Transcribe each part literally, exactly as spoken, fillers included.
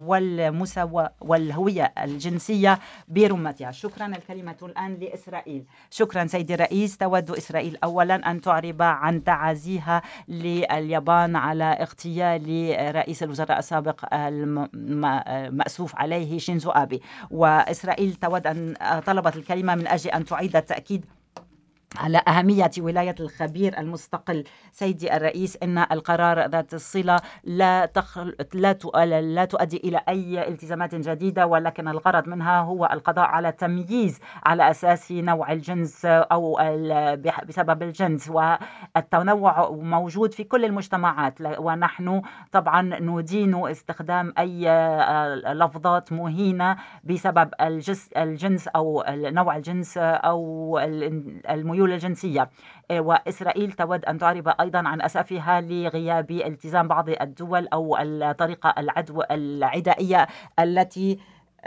والمساواة والهوية الجنسية برمتها. شكرا. الكلمة الآن لإسرائيل. شكرا سيدي الرئيس. تود إسرائيل أولا أن تعرب عن تعازيها لليابان على اغتيال رئيس الوزراء السابق المأسوف عليه شينزو آبي، وإسرائيل تود أن طلبت الكلمة من أجل أن تعيد التأكيد على أهمية ولاية الخبير المستقل. سيدي الرئيس، إن القرار ذات الصلة لا, تخل... لا, ت... لا تؤدي إلى أي التزامات جديدة، ولكن الغرض منها هو القضاء على التمييز على أساس نوع الجنس أو ال... بسبب الجنس، والتنوع موجود في كل المجتمعات، ونحن طبعا ندين استخدام أي لفظات مهينة بسبب الجس... الجنس أو نوع الجنس أو الميول الجنسية. وإسرائيل تود أن تعرب أيضا عن أسفها لغياب التزام بعض الدول أو الطريقة العدو العدائية التي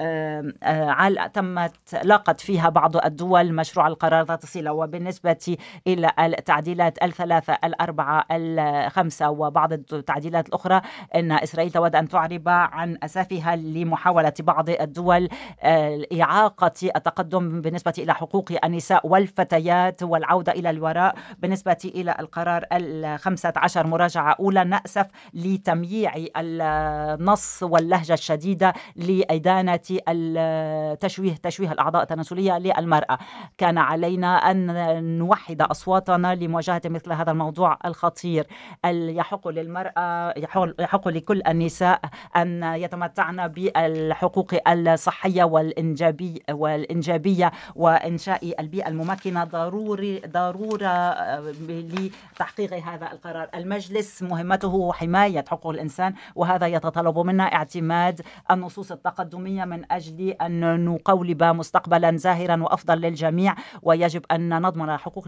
تمت لاقت فيها بعض الدول مشروع القرار ذات الصلة. وبالنسبة إلى التعديلات الثلاثة الأربعة الخمسة وبعض التعديلات الأخرى، أن إسرائيل تود أن تعرب عن أسفها لمحاولة بعض الدول إعاقة التقدم بالنسبة إلى حقوق النساء والفتيات والعودة إلى الوراء. بالنسبة إلى القرار الخمسة عشر مراجعة أولى، نأسف لتمييع النص واللهجة الشديدة لإدانة التشويه تشويه الأعضاء التناسلية للمرأة. كان علينا أن نوحد أصواتنا لمواجهة مثل هذا الموضوع الخطير. يحق للمرأة يحق لكل النساء أن يتمتعن بالحقوق الصحية والإنجابية والإنجابية وإنشاء البيئة الممكنة ضروري ضرورة لتحقيق هذا القرار. المجلس مهمته حماية حقوق الإنسان، وهذا يتطلب منا اعتماد النصوص التقدمية من أجل أن نقولب مستقبلا زاهرا وأفضل للجميع، ويجب أن نضمن حقوق